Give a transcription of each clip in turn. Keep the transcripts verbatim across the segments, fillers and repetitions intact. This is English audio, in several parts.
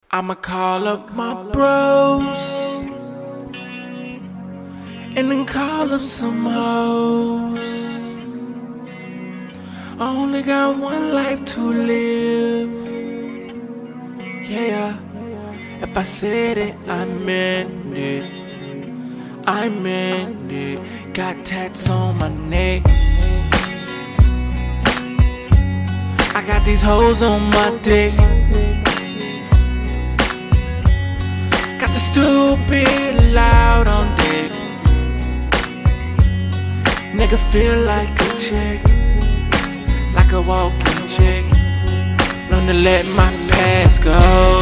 I'ma call up my bros and then call up some hoes. I only got one life to live. Yeah, if I said it, I meant it. I meant it. Got tats on my neck. I got these hoes on my dick. Got the stupid loud on deck. Nigga feel like a chick, like a walking chick. Learn to let my past go,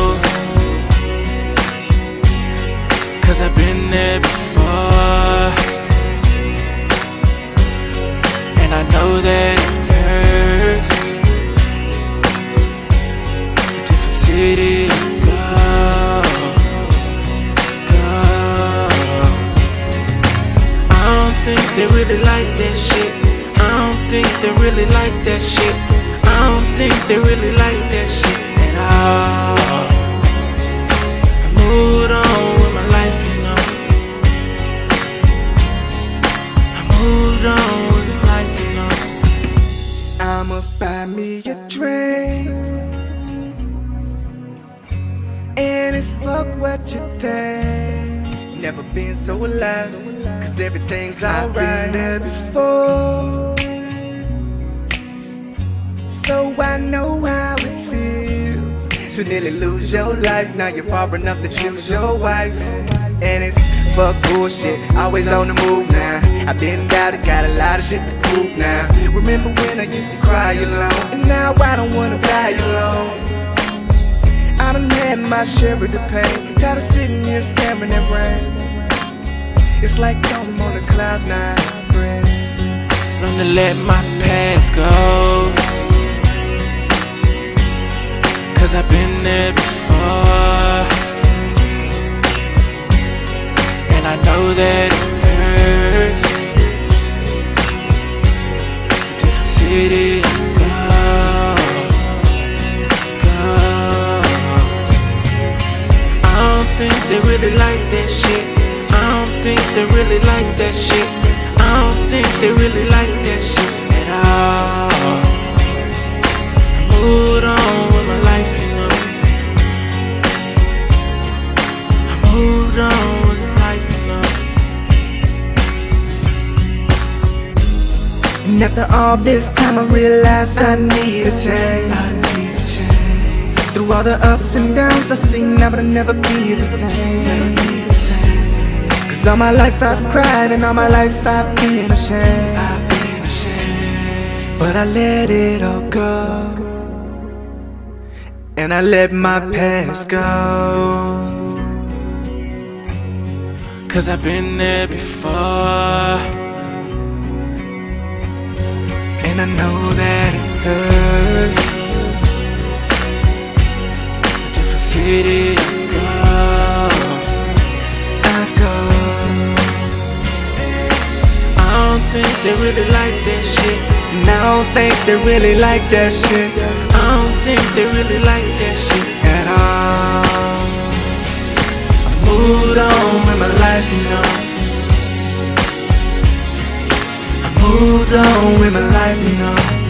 cause I've been there before, and I know that it hurts. A different city to go, go. I don't think they really like that shit. I don't think they really like that shit. I don't think they really like that shit at all. I moved on with my life, you know. I moved on with my life, you know. I'ma buy me a drink, and it's fuck what you think. Never been so alive, cause everything's alright. I've been there before, so I know how it feels to nearly lose your life. Now you're far enough to choose your wife, and it's fuck bullshit, always on the move now. I've been down, got a lot of shit to prove now. Remember when I used to cry alone, and now I don't wanna die alone. I done had my share of the pain, tired of sitting here staring at rain. It's like I'm on a cloud nine express. Learn to let my past go, cause I've been there before, and I know that it hurts. A different city to go, go. I don't think they really like that shit. I don't think they really like that shit. I don't think they really like that shit at all. I moved on with my life, you know. I moved on with my life, you know. And after all this time I realize I need a change. I need a change. Through all the ups and downs I've seen, I would never be the same. Never be the same. Cause all my life I've cried, and all my life I've been ashamed. I've been ashamed. But I let it all go, and I let my past go, cause I've been there before, and I know that it hurts. A different city to go, I go. I don't think they really like that shit. And I don't think they really like that shit. I don't think they really like that shit At all. I moved on with my life, you know. I moved on with my life, you know.